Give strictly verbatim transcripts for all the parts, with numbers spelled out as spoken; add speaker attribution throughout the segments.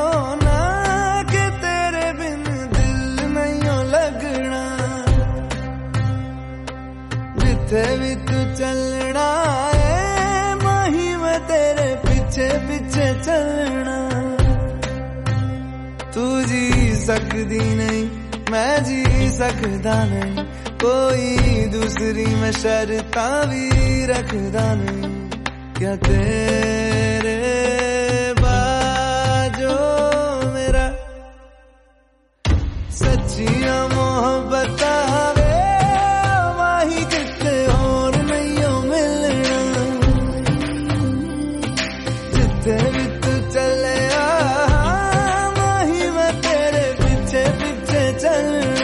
Speaker 1: ना कि तेरे बिन दिल नहीं लगना, जिथे भी तू चलना है माही मैं तेरे पीछे पीछे चलना। तू जी सकदी नहीं मैं जी सकदा नहीं, कोई दूसरी मैं शर्तां भी रखदा नहीं। क्या तेरे बाजो मेरा सच्चियां मोहब्बत वे माही किते और नहीं मिलना, जिथे भी तू चले माही मैं तेरे पीछे पीछे चलना।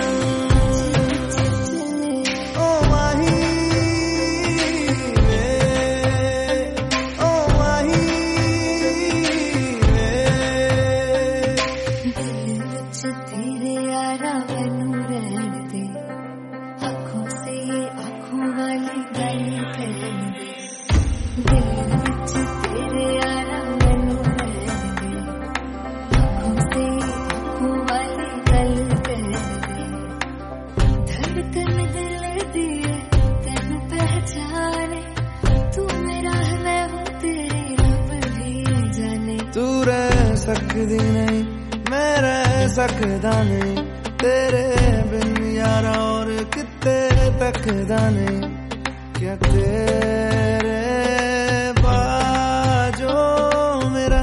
Speaker 1: तू रह सकदी नहीं मैं रह सकदा नहीं, तेरे बिन यारा और किते तकदा नहीं। क्या तेरे बाजो मेरा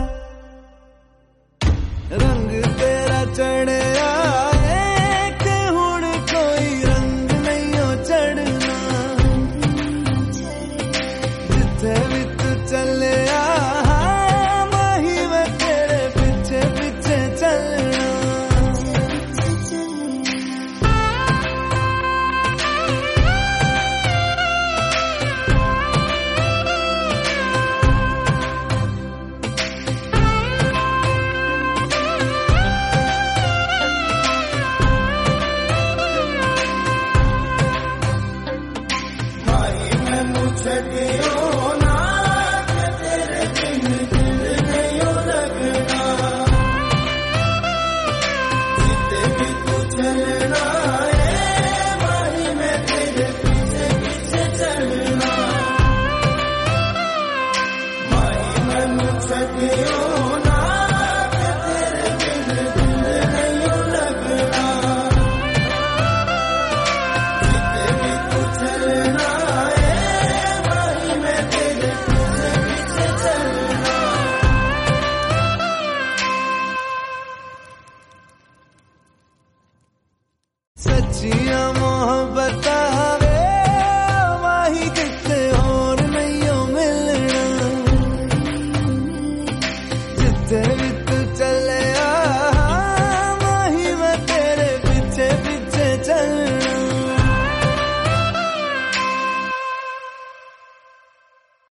Speaker 1: रंग तेरा चढ़िया है कि हुण कोई रंग नहीं हो चढ़ना, जिथे भी तू चले Set me on.